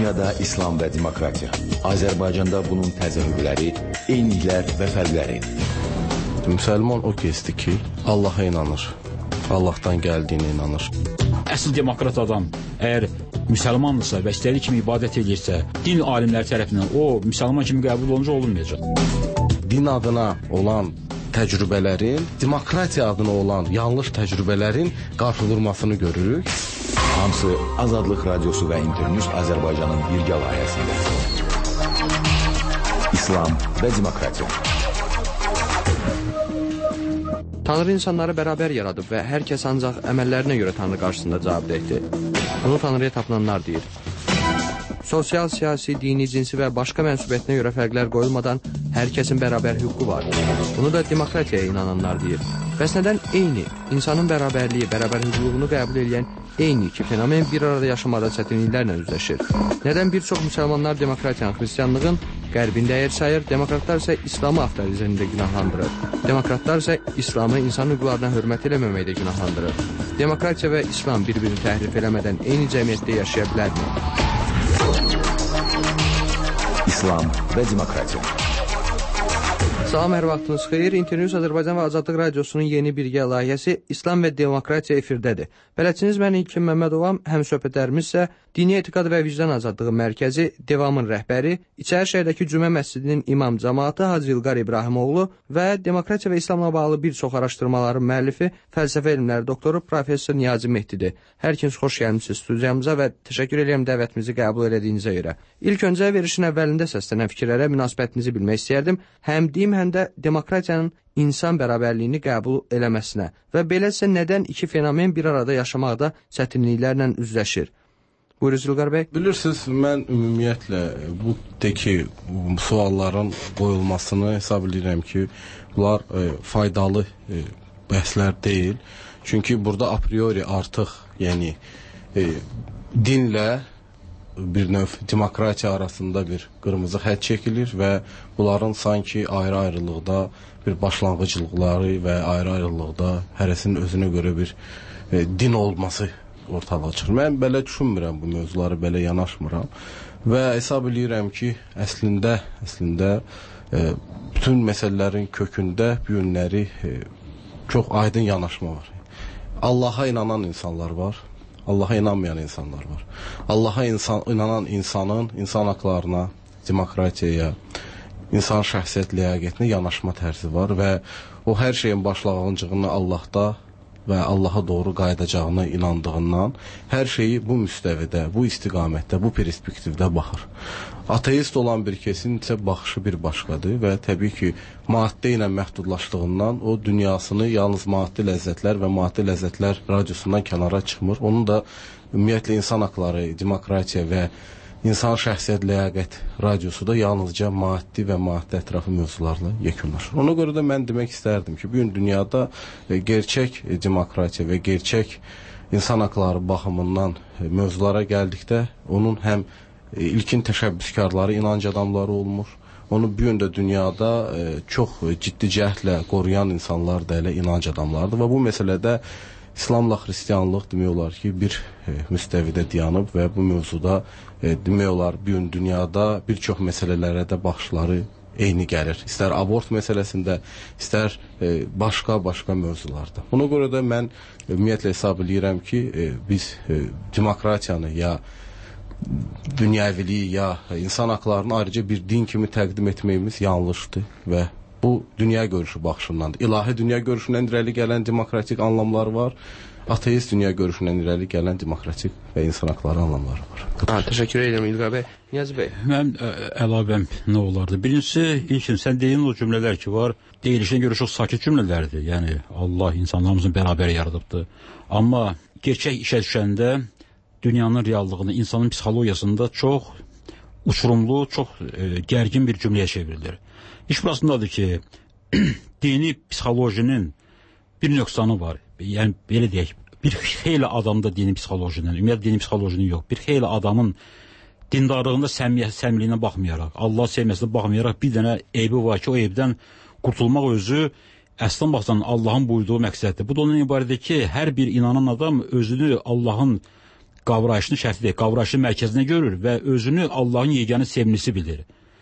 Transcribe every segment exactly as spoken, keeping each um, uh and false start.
Dünyada İslam və demokratiya. Azərbaycanda bunun təzahürləri, eyniliklər və fərqləri. Müsəlman o kəsdir ki, Allaha inanır. Allahdan gəldiyinə inanır. Əsl demokrat adam əgər müsəlmandırsa və istədiyi kimi ibadət edirsə, din alimləri tərəfindən o müsəlman kimi qəbul olunca olunmayacaq. Din adına olan təcrübələrin, demokratiya adına olan yanlış təcrübələrin qarşıdurmasını görürük. Hamısı Azadlıq Radiosu və İnternews Azərbaycanın birgə layihəsində. İslam və demokratiya. Tanrı insanları bərabər yaradıb və hər kəs ancaq əməllərinə görə Tanrı qarşısında cavabdehdir. Bunu Tanrıya tapınanlar deyir. Sosial, siyasi, dini, cinsi və başqa mənsubiyyətinə görə fərqlər qoyulmadan hər kəsin bərabər hüququ var. Bunu da demokratiyaya inananlar deyir. Bəs nədən eyni, insanın bərabərliyi, bərabər hüququnu qəbul edən eyni iki fenomen bir arada yaşamada çətinliklərlə üzləşir? Nədən bir çox müsəlmanlar demokratiyanın, xristiyanlığın qərbində yer sayır, demokratlar isə İslamı avtorizmində günahlandırır. Demokratlar isə İslamı insan hüquqlarına hörmət eləməməkdə günahlandırır. Demokratiya və İslam bir-birini təhrif eləmədən eyni cəmiyyətdə yaşaya bilərmi? İslam və demokratiya. Salam, hər vaxtınız xeyir. İnternews Azərbaycan və Azadlıq Radiosunun yeni birgə layihəsi İslam və demokratiya efirdədir. Bələdçiniz mən İlkin Məmmədovam, həm söhbətlərimiz isə Dini Etiqad və Vicdan Azadlığı Mərkəzi, Devamın rəhbəri, İçərişəhərdəki Cümə Məscidinin imam cəmaatı Hacı İlqar İbrahimoğlu və demokratiya və İslamla bağlı bir çox araşdırmaların müəllifi, fəlsəfə elmləri doktoru Professor Niyazi Mehdidir. Hər ikiniz xoş gəlmisiniz studiyamıza və təşəkkür edirəm dəvətimizi qəbul etdiyinizə görə. İlk öncə verilişin əvvəlində səslənən fikirlərə münasibətinizi bilmək istəyərdim. Həm deyim, həm də demokratiyanın insan bərabərliyini qəbul eləməsinə və beləsə nədən iki fenomen bir arada yaşamaqda çətinliklərlə üzləşir? Buyuruz İlqar bəy. Bilirsiniz, mən ümumiyyətlə bu teki sualların qoyulmasını hesab edirəm ki, bunlar e, faydalı e, bəhslər deyil. Çünki burada a priori artıq, yəni e, dinlə bir növ demokratiya arasında bir qırmızı xətt çəkilir və bunların sanki ayrı-ayrılıqda bir başlanğıclıqları və ayrı-ayrılıqda hərəsinin özünə görə bir e, din olması ortalığa çıxır. Mən belə düşünmürəm, bu mövzuları belə yanaşmıram və hesab edirəm ki, əslində əslində e, bütün məsələlərin kökündə bu yönləri e, çox aydın yanaşma var. Allaha inanan insanlar var, Allaha inanmayan insanlar var. Allaha insan, inanan insanın insan haqlarına, demokratiyaya, insan şəxsiyyət ləyaqətinə yanaşma tərzi var və o hər şeyin başlanğıcını Allahda və Allaha doğru qayıdacağına inandığından hər şeyi bu müstəvidə, bu istiqamətdə, bu perspektivdə baxır. Ateist olan bir kesin isə baxışı bir başqadır və təbii ki, maddə ilə məhdudlaşdığından o dünyasını yalnız maddi ləzzətlər və maddi ləzzətlər radiosundan kənara çıxmır. Onun da ümumiyyətlə insan haqları, demokratiya və İnsan şəxsiyyət ləyaqət radiosu da yalnızca maddi və maddi ətrafı mövzularla yekunlaşır. Ona görə də mən demək istərdim ki, bugün dünyada e, gerçək e, demokratiya və gerçək insan haqları baxımından e, mövzulara gəldikdə onun həm e, ilkin təşəbbüskarları, inanc adamları olmur. Onu bugün də dünyada e, çox ciddi cəhdlə qoruyan insanlar da elə inanc adamlardır və bu məsələdə İslamla xristianlıq demək olar ki, bir e, müstəvidə dayanıb və bu mövzuda e, demək olar bir gün dünyada bir çox məsələlərə də baxışları eyni gəlir. İstər abort məsələsində, istər e, başqa-başqa mövzularda. Buna görə də mən e, ümumiyyətlə hesab edirəm ki, e, biz e, demokratiyanı ya dünyaviliyi ya insan haqlarını ayrıca bir din kimi təqdim etməyimiz yanlışdır və bu dünya görüşü baxışındandır. İlahi dünya görüşündən irəli gələn demokratik anlamları var. Ateist dünya görüşündən irəli gələn demokratik və insan haqları anlamları var. Ha, təşəkkür edirəm İlqar bəy. Niyazi bəy. Mən ə, əlavəm nə olardı? Birincisi, ilkin sən deyin o cümlələr ki var, deyilişinə görə çox sakit cümlələrdir. Yəni Allah insanlarımızın bərabər yaradıbdır. Amma gerçək işə düşəndə dünyanın reallığını, insanın psixologiyasında çox uçurumlu, çox ə, gərgin bir cümləyə çevrilir. İş burasındadır ki, dini psixolojinin bir nöqsanı var. Yəni, belə deyək, bir xeyli adamda dini psixolojinin, ümumiyyətlə dini psixolojinin yox, bir xeyli adamın dindarlığında səmiyəliyinə baxmayaraq, Allah sevməsinə baxmayaraq bir dənə eybi var ki, o eybdən qurtulmaq özü əslən baxsan Allahın buyurduğu məqsəddir. Bu da onun ibarətdir ki, hər bir inanan adam özünü Allahın qavrayışını şərti deyil, qavrayışını mərkəzinə görür və özünü Allahın yeganə sevimlisi bilir.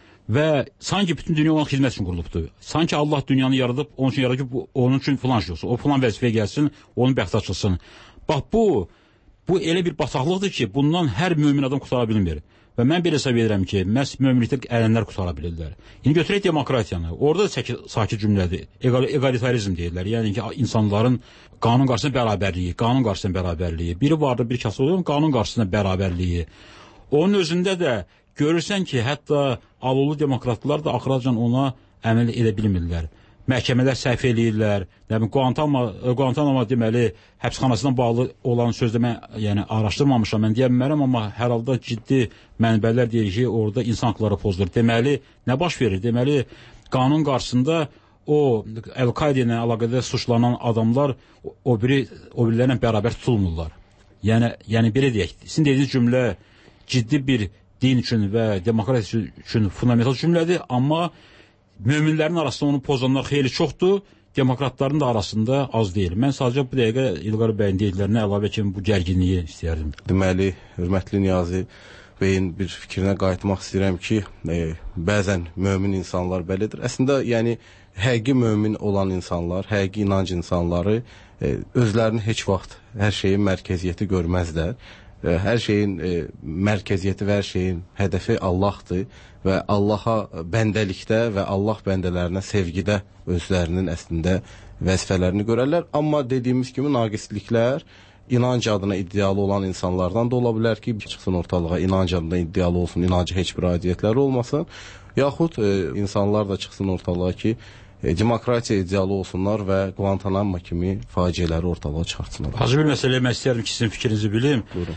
Və sanki bütün dünya onun xidmət üçün qurulubdur. Sanki Allah dünyanı yaradıb, onun üçün yaradıb, onun üçün filan şey olsun. O filan vəzifəyə gəlsin, onun bəxti açılsın. Bax bu, bu elə bir bataqlıqdır ki, bundan hər mömin adam qutara bilmir. Və mən belə hesab edirəm ki, məhz möminlikdə ələnlər qutara bilirlər. İndi götürək demokratiyanı. Orada da sakit cümlədir. Egal, egalitarizm deyirlər. Yəni ki, insanların qanun qarşısında bərabərliyi, qanun qarşısında bərabərliyi. Biri vardır, bir kəs olur, qanun qarşısında bərabərliyi. Onun özündə də görürsən ki, hətta alulu demokratlar da axıracan ona əməl edə bilmirlər. Məhkəmələr səhv eləyirlər. Guantanamo, Guantanamo deməli, həbsxanasından bağlı olan sözdə mən yəni, araşdırmamışam, mən deyə bilmərəm, amma hər halda ciddi mənbələr deyir ki, orada insan haqları pozulur. Deməli, nə baş verir? Deməli, qanun qarşısında o Əl-Qaidə ilə əlaqədə suçlanan adamlar o biri o birilərlə bərabər tutulmurlar. Yəni, yəni belə deyək, sizin dediyiniz cümlə ciddi bir din üçün və demokratiya üçün fundamental cümlədir, amma möminlərin arasında onu pozanlar xeyli çoxdur, demokratların da arasında az deyil. Mən sadəcə bu dəqiqə İlqar bəyin dediklərinə əlavə kimi bu gərginliyi istəyərdim. Deməli, hörmətli Niyazi bəyin bir fikrinə qayıtmaq istəyirəm ki, e, bəzən mömin insanlar belədir. Əslində, yəni, həqiqi mömin olan insanlar, həqiqi inanc insanları e, özlərini heç vaxt hər şeyin mərkəziyyəti görməzlər. E, hər şeyin e, mərkəziyyəti və hər şeyin hədəfi Allahdır və Allaha bəndəlikdə və Allah bəndələrinə sevgidə özlərinin əslində vəzifələrini görərlər. Amma dediyimiz kimi naqisliklər inanc adına iddialı olan insanlardan da ola bilər ki, çıxsın ortalığa, inanc adına iddialı olsun, inancı heç bir aidiyyətləri olmasın. Yaxud e, insanlar da çıxsın ortalığa ki, e, demokratiya iddialı olsunlar və Guantanamo kimi faciələri ortalığa çıxartsınlar. Hacı bir məsələyə mən istəyərdim ki, sizin fikrinizi bilim. Buyurun.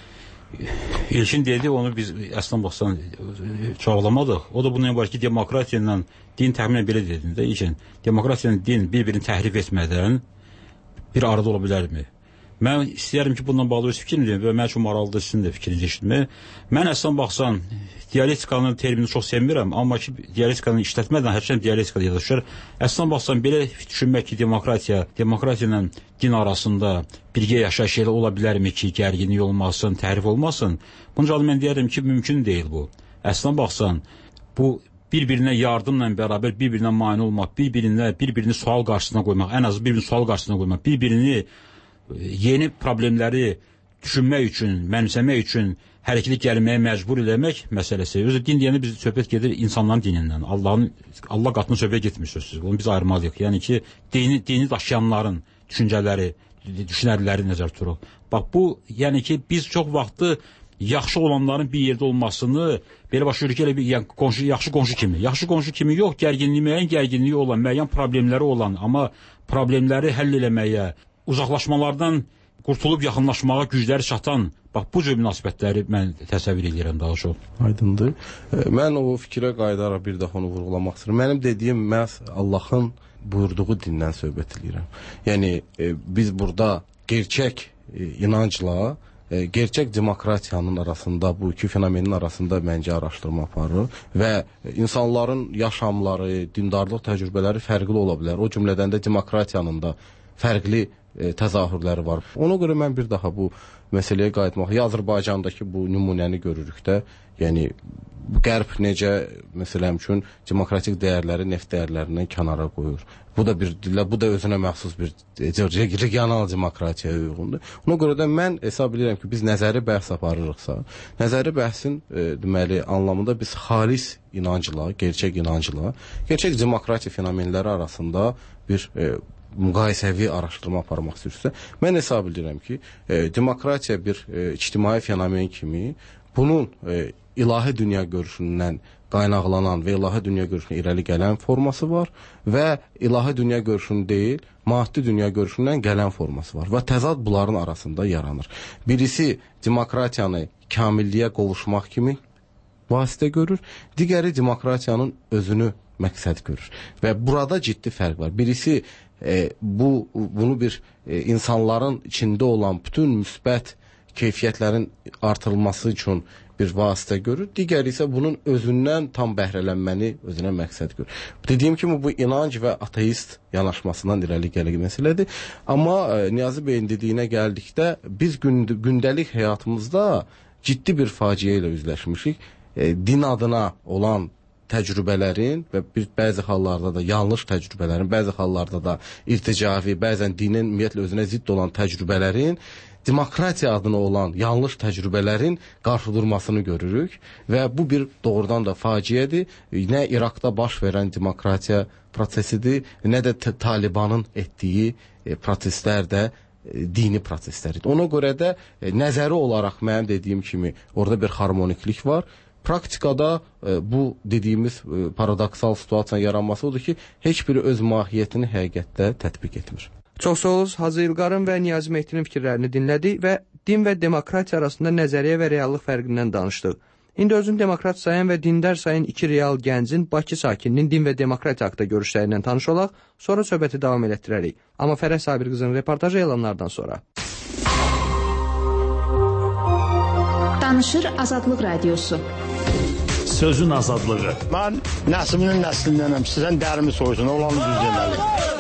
İlkin dedi, onu biz əslən baxsan çoğlamadıq. O da bununla var ki, demokratiya ilə din təxminən belə dedin də, İlkin. Demokratiya ilə din bir-birini təhrif etmədən bir arada ola bilərmi? Mən istəyərəm ki, bundan bağlı öz fikrini deyim və mən üçün maraqlıdır sizin də fikrinizi eşitmək. Mən əslən baxsan, dialektikanın terminini çox sevmirəm, amma ki, dialektikanı işlətmədən hərçən dialektika deyə düşər. Əslən baxsan, belə düşünmək ki, demokratiya, demokratiya ilə din arasında birgə yaşayış elə ola bilərmi ki, gərginlik olmasın, təhrif olmasın? Bunca mən deyərəm ki, mümkün deyil bu. Əslən baxsan, bu bir-birinə yardımla bərabər bir-birinə mane olmaq, bir-birinə, bir-birini sual qarşısına qoymaq, ən azı bir-birini sual qarşısına qoymaq, bir-birini yeni problemləri düşünmək üçün, mənimsəmək üçün hərəkətə gəlməyə məcbur eləmək məsələsi. Özü din deyəndə biz söhbət gedir insanların dinindən. Allahın Allah qatına söhbət getmir sözsüz. Bunu biz ayırmalıyıq. Yəni ki, dini dini daşıyanların düşüncələri, düşünərləri nəzər tuturuq. Bax bu, yəni ki, biz çox vaxtı yaxşı olanların bir yerdə olmasını belə başlayırıq ki, elə bir yəni, qonşu, yaxşı qonşu kimi. Yaxşı qonşu kimi yox, gərginliyi, müəyyən gərginliyi olan, müəyyən problemləri olan, amma problemləri həll eləməyə, uzaqlaşmalardan qurtulub yaxınlaşmağa gücləri çatan, bax bu cür münasibətləri mən təsəvvür edirəm daha çox. Aydındır. Mən o fikrə qayıdaraq bir daha onu vurğulamaq istəyirəm. Mənim dediyim məhz Allahın buyurduğu dindən söhbət edirəm. Yəni e, biz burada gerçək e, inancla e, gerçək demokratiyanın arasında, bu iki fenomenin arasında məncə araşdırma aparır və insanların yaşamları, dindarlıq təcrübələri fərqli ola bilər. O cümlədən də demokratiyanın da fərqli e, təzahürləri var. Ona görə mən bir daha bu məsələyə qayıtmaq, ya Azərbaycandakı bu nümunəni görürük də, yəni Qərb necə, məsələn üçün, demokratik dəyərləri neft dəyərlərindən kənara qoyur. Bu da bir bu da özünə məxsus bir regional demokratiyaya uyğundur. Ona görə də mən hesab edirəm ki, biz nəzəri bəhs aparırıqsa, nəzəri bəhsin e, deməli anlamında biz xalis inancla, gerçək inancla, gerçək demokratiya fenomenləri arasında bir e, müqayisəvi araşdırma aparmaq istəyirsə, mən hesab edirəm ki, e, demokratiya bir e, ictimai fenomen kimi bunun e, ilahi dünya görüşündən qaynaqlanan və ilahi dünya görüşünə irəli gələn forması var və ilahi dünya görüşünün deyil, maddi dünya görüşündən gələn forması var və təzad bunların arasında yaranır. Birisi demokratiyanı kamilliyə qovuşmaq kimi vasitə görür, digəri demokratiyanın özünü məqsəd görür və burada ciddi fərq var. Birisi e, bu bunu bir e, insanların içində olan bütün müsbət keyfiyyətlərin artırılması üçün bir vasitə görür, digəri isə bunun özündən tam bəhrələnməni özünə məqsəd görür. Dediyim kimi bu inanc və ateist yanaşmasından irəli gələn məsələdir. Amma e, Niyazi bəyin dediyinə gəldikdə biz günd gündəlik həyatımızda ciddi bir faciə ilə üzləşmişik. E, din adına olan təcrübələrin və bir bəzi hallarda da yanlış təcrübələrin, bəzi hallarda da irticavi, bəzən dinin ümumiyyətlə özünə zidd olan təcrübələrin demokratiya adına olan yanlış təcrübələrin qarşıdurmasını görürük və bu bir doğrudan da faciədir. Nə İraqda baş verən demokratiya prosesidir, nə də Talibanın etdiyi e, proseslər də e, dini proseslərdir. Ona görə də e, nəzəri olaraq mənim dediyim kimi orada bir harmoniklik var. Praktikada e, bu dediyimiz e, paradoksal situasiyanın yaranması odur ki, heç biri öz mahiyyətini həqiqətdə tətbiq etmir. Çox sağ olun, Hacı İlqarın və Niyazi Mehdinin fikirlərini dinlədik və din və demokratiya arasında nəzəriyyə və reallıq fərqindən danışdıq. İndi özünü demokrat sayan və dindar sayan iki real gəncin Bakı sakininin din və demokratiya haqqında görüşlərindən tanış olaq, sonra söhbəti davam elətdirərik. Amma Fərəh Sabir qızının reportajı elanlardan sonra. Danışır Azadlıq Radiosu. Sözün azadlığı. Mən nəslinin nəslindənəm. Sizən dərimi soysun, olanı düz deməli.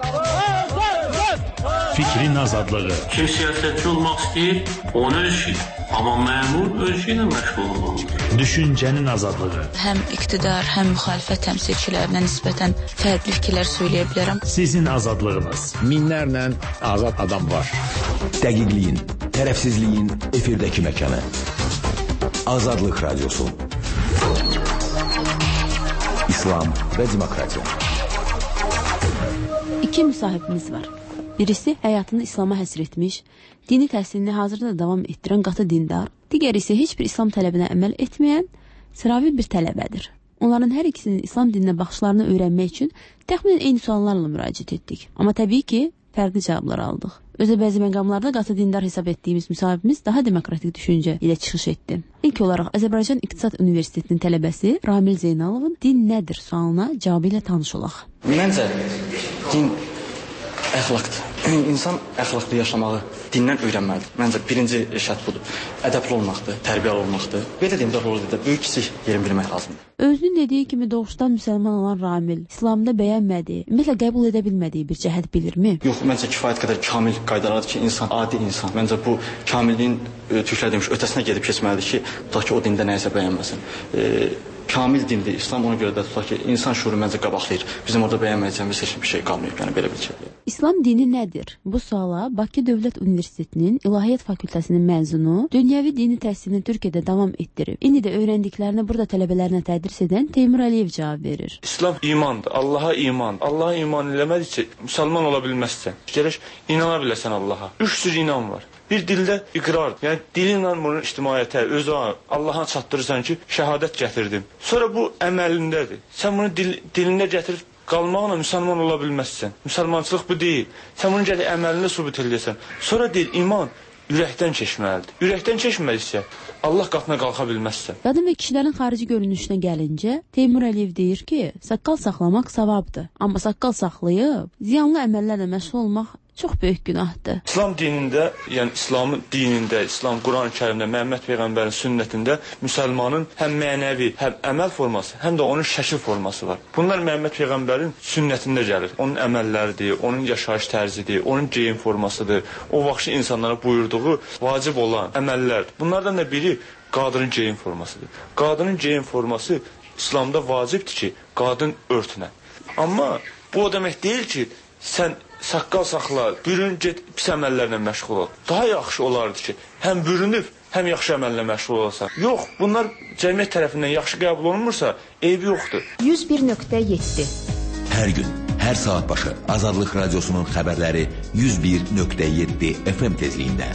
Fikrin azadlığı. Kim siyasətçi olmaq istəyir, onu ölçür. Amma məmur ölçü ilə məşğul olmalıdır. Düşüncənin azadlığı. Həm iqtidar, həm müxalifət təmsilçilərinə nisbətən fərqli fikirlər söyləyə bilərəm. Sizin azadlığınız. Minlərlə azad adam var. Dəqiqliyin, tərəfsizliyin efirdəki məkanı. Azadlıq Radiosu. İslam və demokratiya. İki müsahibimiz var. Birisi həyatını İslama həsr etmiş, dini təhsilini hazırda da davam etdirən qatı dindar, digəri isə heç bir İslam tələbinə əməl etməyən sıravi bir tələbədir. Onların hər ikisinin İslam dininə baxışlarını öyrənmək üçün təxminən eyni suallarla müraciət etdik. Amma təbii ki, fərqli cavablar aldıq. Özə bəzi məqamlarda qatı dindar hesab etdiyimiz müsahibimiz daha demokratik düşüncə ilə çıxış etdi. İlk olaraq Azərbaycan İqtisad Universitetinin tələbəsi Ramil Zeynalovun din nədir sualına cavabı ilə tanış olaq. Məncə din əxlaqdır. İnsan əxlaqlı yaşamağı dindən öyrənməlidir. Məncə birinci şərt budur. Ədəbli olmaqdır, tərbiyəli olmaqdır. Belə dindar olur da böyük kiçik yerini bilmək lazımdır. Özünün dediyi kimi doğuşdan müsəlman olan Ramil İslamda bəyənmədiyi, ümumiyyətlə qəbul edə bilmədiyi bir cəhət bilirmi? Yox, məncə kifayət qədər kamil qaydalardır ki, insan adi insan. Məncə bu kamilliyin türklər demiş ötəsinə gedib keçməlidir ki, tutaq ki, o dində nəyisə bəyənməsin. E, kamil dindir. İslam ona görə də tutaq ki, insan şuuru məncə qabaqlayır. Bizim orada bəyənməyəcəyimiz heç bir şey qalmayıb. Yəni belə bir şey. İslam dini nədir? Bu suala Bakı Dövlət Universitetinin İlahiyyat Fakültəsinin məzunu, dünyəvi dini təhsilini Türkiyədə davam etdirib. İndi də öyrəndiklərini burada tələbələrinə tədris edən Teymur Əliyev cavab verir. İslam imandır. Allaha iman. Allaha iman eləmədikcə müsəlman ola bilməzsən. Gərək inana biləsən Allaha. Üç cür inan var. Bir dildə iqrar, yəni dilinlə bunu ictimaiyyətə, özə, Allaha çatdırırsan ki, şəhadət gətirdim. Sonra bu əməlindədir. Sən bunu dil, dilində gətirib qalmaqla müsəlman ola bilməzsən. Müsəlmançılıq bu deyil. Sən bunu gətirib əməlində sübut edəsən. Sonra deyil, iman ürəkdən keçməlidir. Ürəkdən keçmədiksə, Allah qatına qalxa bilməzsən. Qadın və kişilərin xarici görünüşünə gəlincə, Teymur Əliyev deyir ki, saqqal saxlamaq savabdır. Amma saqqal saxlayıb, ziyanlı əməllərlə məşğul olmaq çox böyük günahdır. İslam dinində, yəni İslamın dinində, İslam Quran-Kərimdə, Məhəmməd Peyğəmbərin sünnətində müsəlmanın həm mənəvi, həm əməl forması, həm də onun şəkil forması var. Bunlar Məhəmməd Peyğəmbərin sünnətində gəlir. Onun əməlləridir, onun yaşayış tərzidir, onun geyim formasıdır. O vaxt insanlara buyurduğu vacib olan əməllərdir. Bunlardan da biri qadının geyim formasıdır. Qadının geyim forması İslamda vacibdir ki, qadın örtünə. Amma bu o demək deyil ki, sən saqqal saxla, bürün, get pis əməllərlə məşğul ol. Daha yaxşı olardı ki, həm bürünüb, həm yaxşı əməllə məşğul olasan. Yox, bunlar cəmiyyət tərəfindən yaxşı qəbul olunmursa, eybi yoxdur. yüz bir nöqtə yeddi. Hər gün, hər saat başı Azadlıq Radiosunun xəbərləri yüz bir nöqtə yeddi F M tezliyində.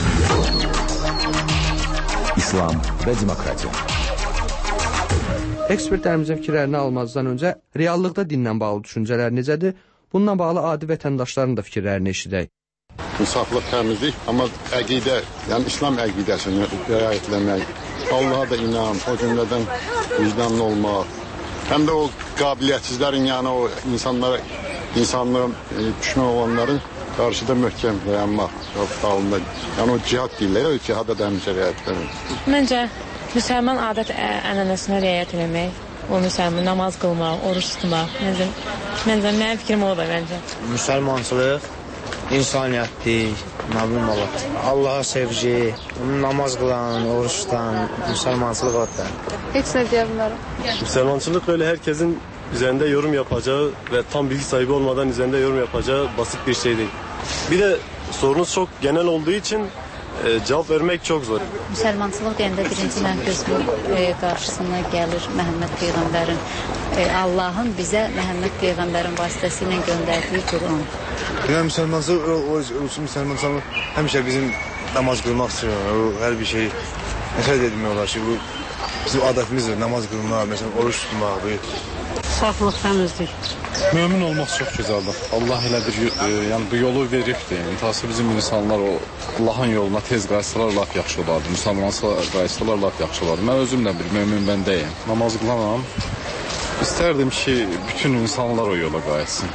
İslam və demokratiya. Ekspertlərimizin fikirlərini almazdan öncə reallıqda dinlə bağlı düşüncələr necədir? Bununla bağlı adi vətəndaşların da fikirlərini eşidək. İnsaflıq, təmizlik, amma əqidə, yəni İslam əqidəsini riayətləmək, Allaha da inan, o cümlədən vicdanlı olmaq, həm də o qabiliyyətsizlərin, yəni o insanlara, insanlığın e, düşmən olanların Qarşıda möhkəm dayanmaq, dalında. Yəni o cihad deyirlər, o cihada da həmişə riayət etmək. Məncə müsəlman adət ənənəsinə riayət etmək, o müsəlman namaz qılmaq, oruç tutmaq. Məncə, məncə mənim fikrim o da məncə. Müsəlmançılıq, insaniyyətlik, nə bilim Allah. Allaha sevgi, namaz qılan, oruç tutan, müsəlmançılıq o da. Heç nə deyə bilmərəm. Müsəlmançılıq öyle herkesin üzerinde yorum yapacağı ve tam bilgi sahibi olmadan üzerinde yorum yapacağı basit bir şey değil. Bir de sorunuz çok genel olduğu için e, cevap vermek çok zor. Müsəlmançılıq deyəndə birinci mən gözümün e, qarşısına gəlir Məhəmməd Peyğəmbərin, e, Allahın bizə Məhəmməd Peyğəmbərin vasitəsilə göndərdiyi Quran. Yəni müsəlmançılıq, o, o, o müsəlmançılıq həmişə bizim namaz qılmaq istiyor, hər bir şey, nəsə demək olar ki, bu bizim adətimizdir, namaz qılmaq, məsələn, oruç tutmaq, bu. Saflıq, təmizlik. Mömin olmaq çox gözəldir. Allah elə bir e, yəni bu yolu veribdir. İntihası bizim insanlar o Allahın yoluna tez qayıtsalar lap yaxşı olardı. Müsəlmanlar qayıtsalar lap yaxşı olardı. Mən özüm də bir mömin bəndəyəm. Namaz qılanam. İstərdim ki, bütün insanlar o yola qayıtsın.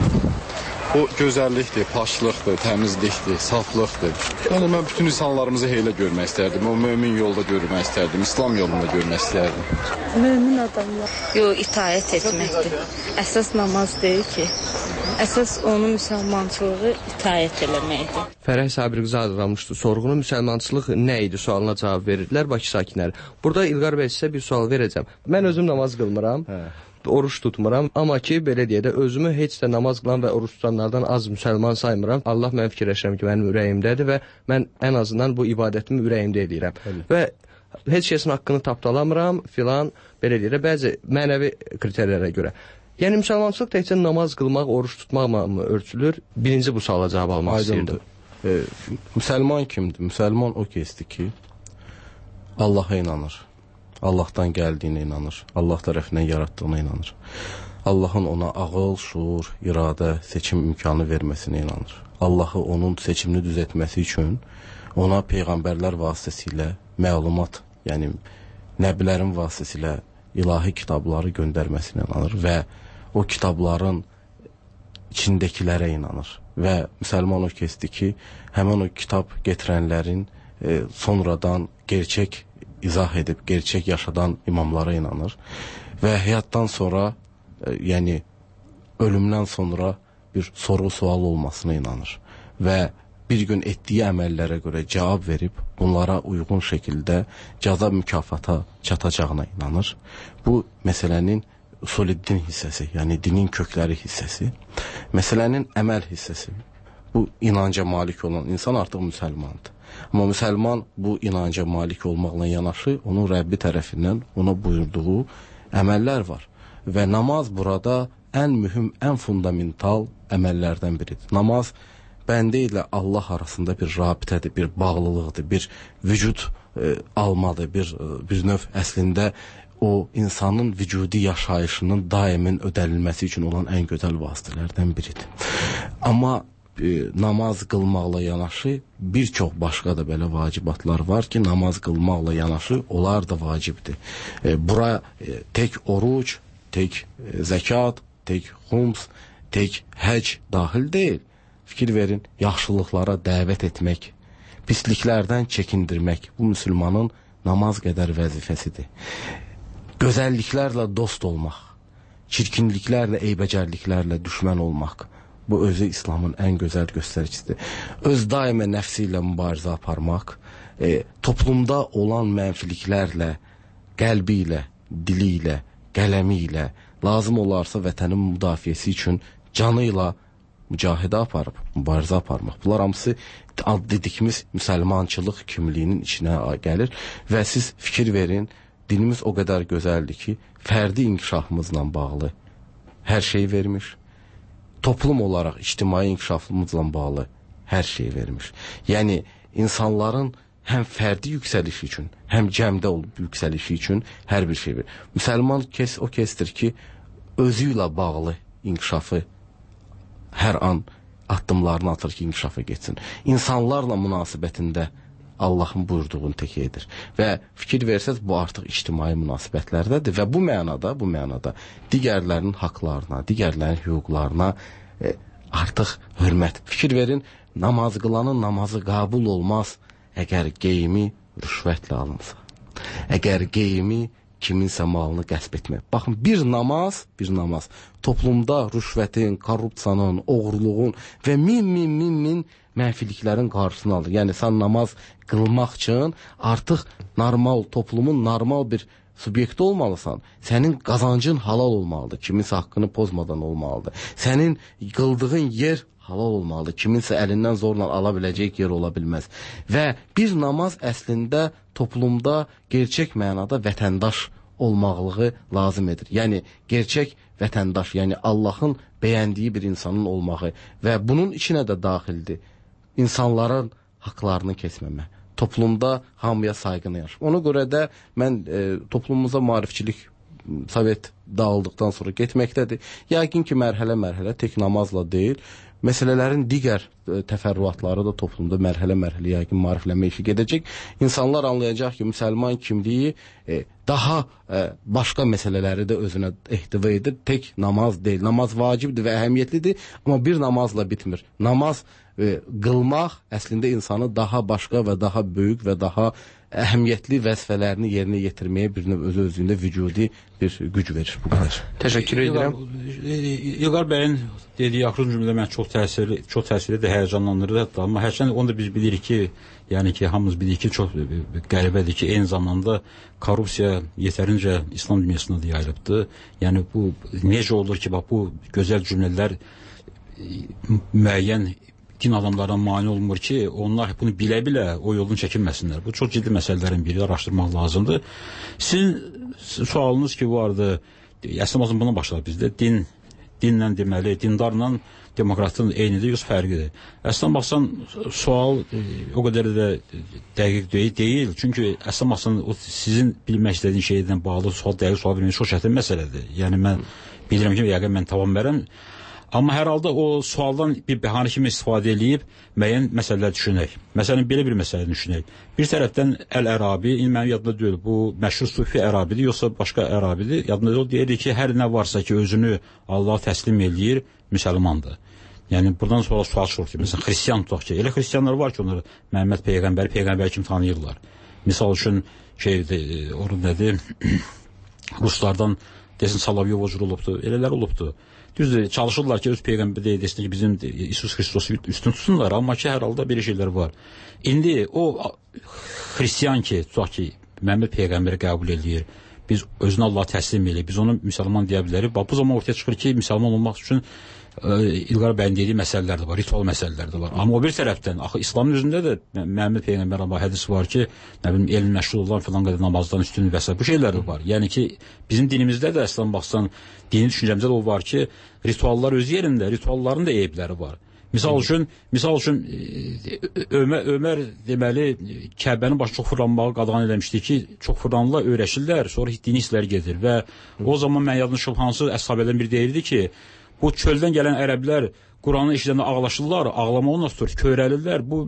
O gözəllikdir, paşlıqdır, təmizlikdir, saflıqdır. Yəni mən bütün insanlarımızı elə görmək istərdim. O mömin yolda görmək istərdim, İslam yolunda görmək istərdim. Mömin adamlar. Yox, itaət etməkdir. Əsas namaz deyil ki. Əsas onun müsəlmançılığı itaət eləməkdir. Fərəh Sabirqızı hazırlamışdı. Sorğunun müsəlmançılıq nə idi sualına cavab verirdilər Bakı sakinləri. Burada İlqar bəy sizə bir sual verəcəm. Mən özüm namaz qılmıram. Hə. Oruç tutmuram, amma ki, belə deyə də özümü heç də namaz qılan və oruç tutanlardan az müsəlman saymıram. Allah mən fikirləşirəm ki, mənim ürəyimdədir və mən ən azından bu ibadətimi ürəyimdə edirəm. Həli. Və heç kəsin haqqını tapdalamıram filan, belə deyə də bəzi mənəvi kriterlərə görə. Yəni müsəlmançılıq təkcə namaz qılmaq, oruç tutmaqla mı ölçülür? Birinci bu suala cavab almaq istəyirdim. E, müsəlman kimdir? Müsəlman o kəsdir ki, Allaha inanır. Allahdan gəldiyinə inanır. Allah tərəfindən yaratdığına inanır. Allahın ona ağıl, şuur, iradə, seçim imkanı verməsinə inanır. Allahı onun seçimini düz etməsi üçün ona peyğəmbərlər vasitəsilə məlumat, yəni nəbilərin vasitəsilə ilahi kitabları göndərməsinə inanır və o kitabların içindəkilərə inanır. Və müsəlman o kəsdir ki, həmin o kitab getirənlərin e, sonradan gerçək izah edib, gerçək yaşadan imamlara inanır və həyatdan sonra, e, yəni ölümdən sonra bir soru-sual olmasına inanır və bir gün etdiyi əməllərə görə cavab verib, bunlara uyğun şəkildə cəza mükafata çatacağına inanır. Bu məsələnin usul-i-din hissəsi, yəni dinin kökləri hissəsi, məsələnin əməl hissəsi. Bu inanca malik olan insan artıq müsəlmandır. Amma müsəlman bu inanca malik olmaqla yanaşı, onun Rəbbi tərəfindən ona buyurduğu əməllər var. Və namaz burada ən mühüm, ən fundamental əməllərdən biridir. Namaz bəndə ilə Allah arasında bir rabitədir, bir bağlılıqdır, bir vücud e, almadır, bir, bir növ əslində o insanın vücudi yaşayışının daimin ödənilməsi üçün olan ən gözəl vasitələrdən biridir. Amma E, namaz qılmaqla yanaşı bir çox başqa da belə vacibatlar var ki, namaz qılmaqla yanaşı onlar da vacibdir. E, bura e, tək oruc, tək e, zəkat, tək xums, tək həc dahil deyil. Fikir verin, yaxşılıqlara dəvət etmək, pisliklərdən çəkindirmək bu müsəlmanın namaz qədər vəzifəsidir. Gözəlliklərlə dost olmaq, çirkinliklərlə, eybəcərliklərlə düşmən olmaq, bu özü İslamın ən gözəl göstəricisidir. Öz daimə nəfsi ilə mübarizə aparmaq, e, toplumda olan mənfiliklərlə, qəlbi ilə, dili ilə, qələmi ilə, lazım olarsa vətənin müdafiəsi üçün canı ilə mücahidə aparıb, mübarizə aparmaq. Bunlar hamısı dediyimiz müsəlmançılıq kimliyinin içinə gəlir və siz fikir verin, dinimiz o qədər gözəldir ki, fərdi inkişafımızla bağlı hər şey vermiş. Toplum olaraq ictimai inkişafımızla bağlı hər şey vermiş. Yəni, insanların həm fərdi yüksəlişi üçün, həm cəmdə olub yüksəlişi üçün hər bir şey verir. Müsəlman kes, o kesdir ki, özü ilə bağlı inkişafı hər an addımlarını atır ki, inkişafa geçsin. İnsanlarla münasibətində Allahın buyurduğunu tək edir. Və fikir versəz, bu artıq ictimai münasibətlərdədir və bu mənada, bu mənada digərlərinin haqlarına, digərlərinin hüquqlarına e, artıq hörmət. Fikir verin, namaz qılanın namazı qəbul olmaz əgər geyimi rüşvətlə alınsa. Əgər geyimi kiminsə malını qəsb etmək. Baxın, bir namaz, bir namaz toplumda rüşvətin, korrupsiyanın, oğurluğun və min, min, min, min mənfiliklərin qarşısını alır. Yəni, sən namaz qılmaq üçün artıq normal, toplumun normal bir subyekti olmalısan. Sənin qazancın halal olmalıdır. Kiminsə haqqını pozmadan olmalıdır. Sənin qıldığın yer halal olmalıdır. Kiminsə əlindən zorla ala biləcək yer ola bilməz. Və bir namaz əslində toplumda gerçək mənada vətəndaş olmaqlığı lazım edir. Yəni, gerçək vətəndaş, yəni Allahın bəyəndiyi bir insanın olmağı və bunun içinə də daxildir. İnsanların haqlarını kesməmə. Toplumda hamıya sayğını yaşayır. Ona görə də mən e, toplumumuza maarifçilik Sovet dağıldıqdan sonra getməkdədir. Yəqin ki, mərhələ-mərhələ tek namazla deyil, məsələlərin digər e, təfərrüatları da toplumda mərhələ-mərhələ yəqin maariflənmə işi gedəcək. İnsanlar anlayacaq ki, müsəlman kimliyi e, daha e, başqa məsələləri də özünə ehtiva edir. Tek namaz deyil. Namaz vacibdir və əhəmiyyətlidir, amma bir namazla bitmir. Namaz e, qılmaq əslində insanı daha başqa və daha böyük və daha əhəmiyyətli vəzifələrini yerinə yetirməyə bir növ özü özündə vücudi bir güc verir. Bu qədər. Təşəkkür edirəm. İlqar bəyin dediyi axır cümlədə mən çox təsirli, çox təsirli də həyəcanlandırır. Amma hərçənd onu da biz bilirik ki, yəni ki, hamımız bilirik ki, çox qəribədir ki, eyni zamanda korrupsiya yetərincə İslam dünyasında da yayılıbdır. Yəni bu necə olur ki, bax bu gözəl cümlələr müəyyən din adamlarına mane olmur ki, onlar bunu bilə-bilə o yolun çəkinməsinlər. Bu çox ciddi məsələlərin biri, araşdırmaq lazımdır. Sizin sualınız ki, vardı, əslində buna başlayaq bizdə, din, dinlə deməli, dindarla demokratın eynidir, yox fərqidir. Əslində baxsan, sual e, o qədər də dəqiq deyil, deyil. Çünki əslində baxsan, o sizin bilmək istədiyiniz şeydən bağlı sual, dəqiq sual vermək çox çətin məsələdir. Yəni mən bilirəm ki, yəqin mən tavan verəm. Amma hər halda o sualdan bir bəhanə kimi istifadə edib müəyyən məsələlər düşünək. Məsələn, belə bir məsələ düşünək. Bir tərəfdən Əl-Ərabi, indi mənim yadımda deyil, bu məşhur sufi Ərabidir, yoxsa başqa Ərabidir. Yadımda deyil, deyir ki, hər nə varsa ki, özünü Allaha təslim eləyir, müsəlmandır. Yəni, buradan sonra sual çıxır ki, məsələn, xristiyan tutaq ki, elə xristiyanlar var ki, onları Məhəmməd Peyğəmbəri, Peyğəmbər kimi tanıyırlar. Misal üçün, şey, orada nədir, Ruslardan, desin, Salavyov ocur olubdur, elələr olubdur. Düzdür, çalışırlar ki, öz Peyğəmbər deyiləsinə ki, bizim İsus Xristosu üstün tutsunlar, amma ki, hər halda belə şeylər var. İndi o xristiyan ki, tutaq ki, Məhəmməd Peyğəmbəri qəbul edir, biz özünə Allah təslim edir, biz onu müsəlman deyə bilərik. Bu zaman ortaya çıxır ki, müsəlman olmaq üçün İlqar bəyin dediyi məsələlər də var, ritual məsələlər də var. Amma o bir tərəfdən, axı İslamın özündə də Məhəmməd Peyğəmbər hədisi var ki, nə bilim, elm məşğul olan filan qədər namazdan üstün və s. bu şeylər də var. Yəni ki, bizim dinimizdə də əslən baxsan, dini düşüncəmizdə də o var ki, rituallar öz yerində, ritualların da eybləri var. Misal üçün, misal üçün Ömər, Ömər deməli, Kəbənin başı çox fırlanmağı qadağan eləmişdi ki, çox fırlanla öyrəşirlər, sonra dini hisslər gedir və o zaman mən yadmışım, hansı əshabədən biri deyirdi ki, bu çöldən gələn ərəblər Quranı eşidəndə ağlaşırlar, ağlama ondan tutur, köyrəlirlər. Bu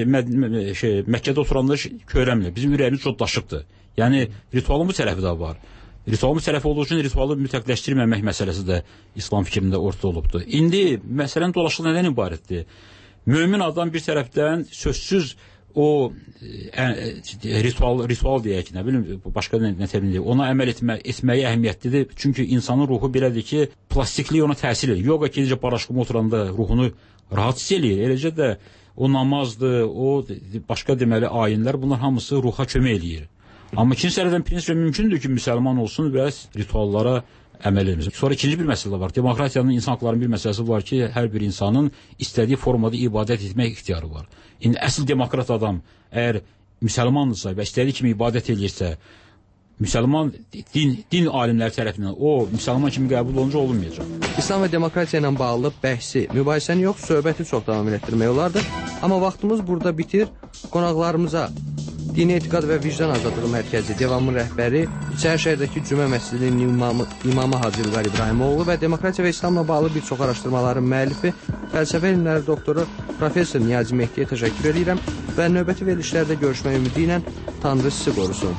şey, Məkkədə oturanlar köyrəmlir. Bizim ürəyimiz çox daşıqdır. Yəni, ritualın bu tərəfi də var. Ritualın bu tərəfi olduğu üçün ritualı mütləqləşdirməmək məsələsi də İslam fikrində ortada olubdur. İndi məsələn dolaşıq nədən ibarətdir? Mömin adam bir tərəfdən sözsüz o ə, ritual, ritual deyək ki, nə bilim, başqa nə, nə təmin deyək, ona əməl etmə, etməyə əhəmiyyətlidir. Çünki insanın ruhu belədir ki, plastikliyi ona təsir edir. Yoga ki, necə paraşqıma oturanda ruhunu rahat hiss eləyir. Eləcə də o namazdır, o başqa deməli ayinlər, bunlar hamısı ruha kömək eləyir. Amma ikinci sərədən prinsipə mümkündür ki, müsəlman olsun və rituallara əməl edilmir. Sonra ikinci bir məsələ var. Demokratiyanın, insan haqlarının bir məsələsi var ki, hər bir insanın istədiyi formada ibadət etmək ixtiyarı var. İndi əsl demokrat adam əgər müsəlmandırsa və istədiyi kimi ibadət edirsə, müsəlman din, din alimləri tərəfindən o müsəlman kimi qəbul olunca olunmayacaq. İslam və demokratiya ilə bağlı bəhsi, mübahisəni yox, söhbəti çox davam etdirmək olardı. Amma vaxtımız burada bitir. Qonaqlarımıza Dini Etiqad və Vicdan Azadlığı Mərkəzi devamlı rəhbəri, İçərişəhərdəki Cümə məscidinin imamı, imamı Hacı İlqar İbrahimoğlu və demokratiya və İslamla bağlı bir çox araşdırmaların müəllifi, fəlsəfə elmləri doktoru Professor Niyazi Mehdiyə təşəkkür edirəm və növbəti verilişlərdə görüşmək ümidi ilə Tanrı sizi qorusun.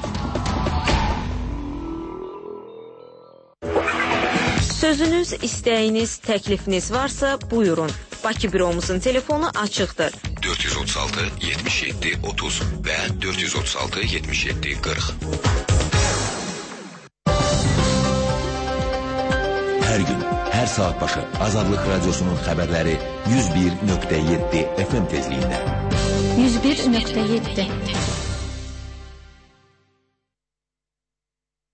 Sözünüz, istəyiniz, təklifiniz varsa buyurun. Bakı büromuzun telefonu açıqdır. dörd yüz otuz altı yetmiş yeddi otuz və dörd yüz otuz altı yetmiş yeddi qırx. Hər gün, hər saat başı Azadlıq Radiosunun xəbərləri yüz bir nöqtə yeddi F M tezliyində. yüz bir nöqtə yeddi